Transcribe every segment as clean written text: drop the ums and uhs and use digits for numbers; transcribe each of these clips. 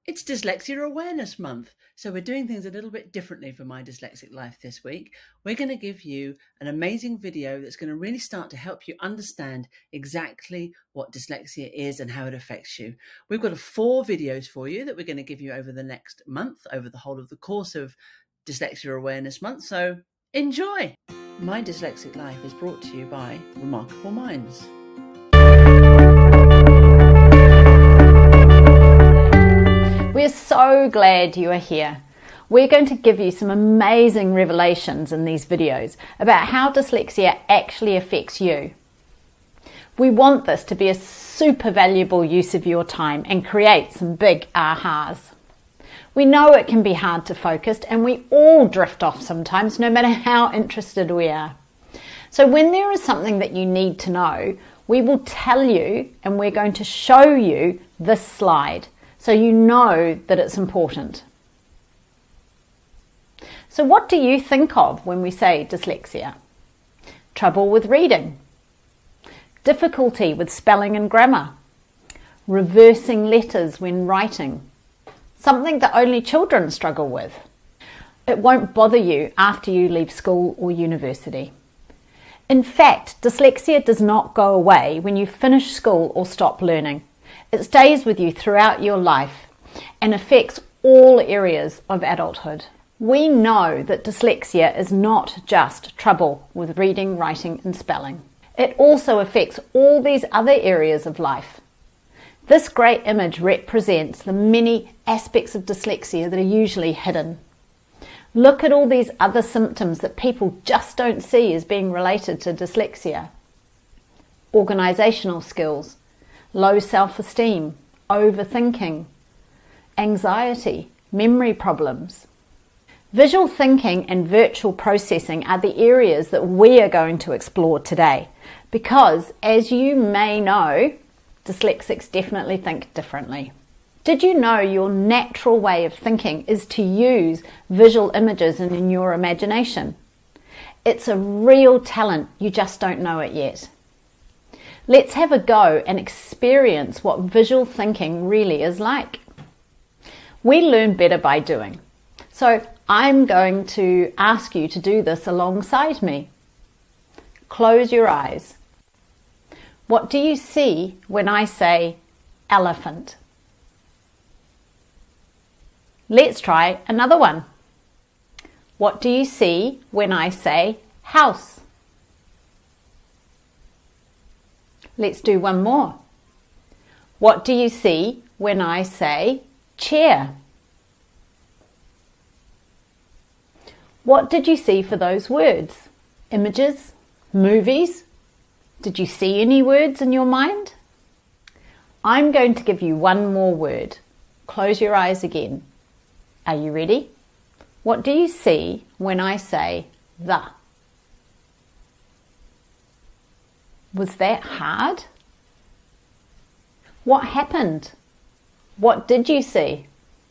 It's Dyslexia Awareness Month, so we're doing things a little bit differently for My Dyslexic Life this week. We're going to give you an amazing video that's going to really start to help you understand exactly what dyslexia is and how it affects you. We've got 4 videos for you that we're going to give you over the next month, over the whole of the course of Dyslexia Awareness Month, so enjoy! My Dyslexic Life is brought to you by Remarkable Minds. We're so glad you are here. We're going to give you some amazing revelations in these videos about how dyslexia actually affects you. We want this to be a super valuable use of your time and create some big ahas. We know it can be hard to focus and we all drift off sometimes, no matter how interested we are. So when there is something that you need to know, we will tell you and we're going to show you this slide, so you know that it's important. So what do you think of when we say dyslexia? Trouble with reading, difficulty with spelling and grammar, reversing letters when writing, something that only children struggle with. It won't bother you after you leave school or university. In fact, dyslexia does not go away when you finish school or stop learning. It stays with you throughout your life and affects all areas of adulthood. We know that dyslexia is not just trouble with reading, writing and spelling. It also affects all these other areas of life. This great image represents the many aspects of dyslexia that are usually hidden. Look at all these other symptoms that people just don't see as being related to dyslexia. Organisational skills, low self-esteem, overthinking, anxiety, memory problems. Visual thinking and virtual processing are the areas that we are going to explore today because, as you may know, dyslexics definitely think differently. Did you know your natural way of thinking is to use visual images in your imagination? It's a real talent, you just don't know it yet. Let's have a go and experience what visual thinking really is like. We learn better by doing. So I'm going to ask you to do this alongside me. Close your eyes. What do you see when I say elephant? Let's try another one. What do you see when I say house? Let's do one more. What do you see when I say chair? What did you see for those words? Images? Movies? Did you see any words in your mind? I'm going to give you one more word. Close your eyes again. Are you ready? What do you see when I say the? Was that hard? What happened? What did you see?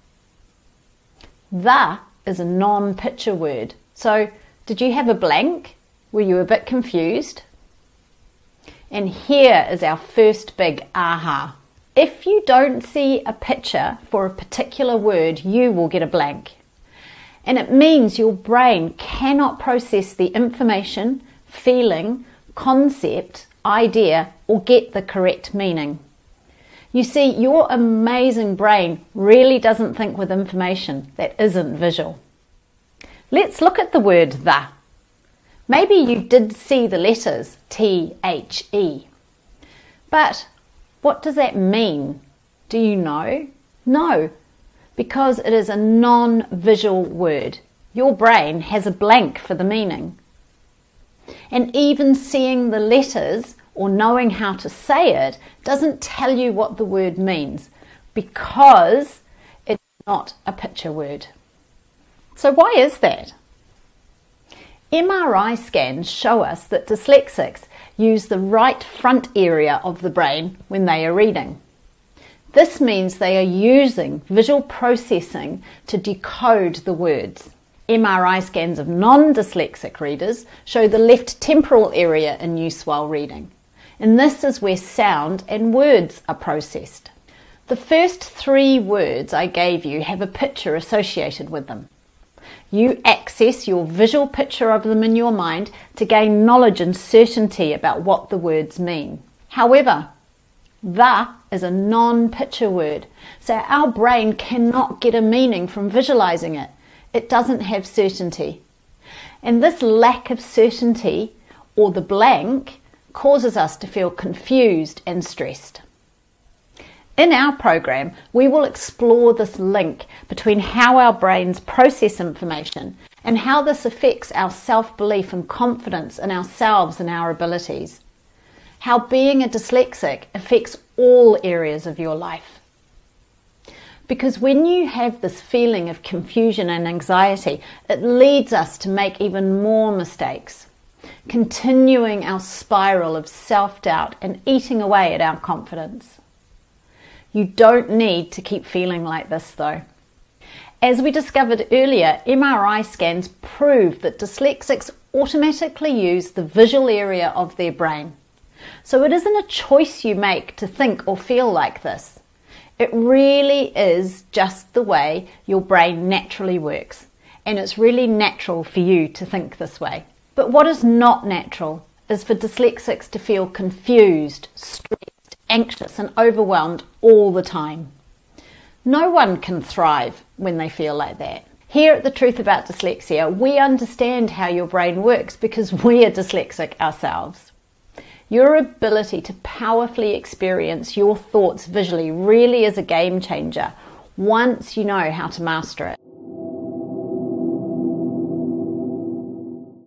The is a non-picture word. So did you have a blank? Were you a bit confused? And here is our first big aha. If you don't see a picture for a particular word, you will get a blank. And it means your brain cannot process the information, feeling, concept, idea, or get the correct meaning. You see, your amazing brain really doesn't think with information that isn't visual. Let's look at the word the. Maybe you did see the letters T-H-E. But what does that mean? Do you know? No, because it is a non-visual word. Your brain has a blank for the meaning. And even seeing the letters or knowing how to say it doesn't tell you what the word means because it's not a picture word. So why is that? MRI scans show us that dyslexics use the right front area of the brain when they are reading. This means they are using visual processing to decode the words. MRI scans of non-dyslexic readers show the left temporal area in use while reading. And this is where sound and words are processed. The first 3 words I gave you have a picture associated with them. You access your visual picture of them in your mind to gain knowledge and certainty about what the words mean. However, "the" is a non-picture word, so our brain cannot get a meaning from visualizing it. It doesn't have certainty. And this lack of certainty, or the blank, causes us to feel confused and stressed. In our program, we will explore this link between how our brains process information and how this affects our self-belief and confidence in ourselves and our abilities. How being a dyslexic affects all areas of your life. Because when you have this feeling of confusion and anxiety, it leads us to make even more mistakes, continuing our spiral of self-doubt and eating away at our confidence. You don't need to keep feeling like this though. As we discovered earlier, MRI scans prove that dyslexics automatically use the visual area of their brain. So it isn't a choice you make to think or feel like this. It really is just the way your brain naturally works, and it's really natural for you to think this way. But what is not natural is for dyslexics to feel confused, stressed, anxious and overwhelmed all the time. No one can thrive when they feel like that. Here at The Truth About Dyslexia, we understand how your brain works because we are dyslexic ourselves. Your ability to powerfully experience your thoughts visually really is a game changer once you know how to master it.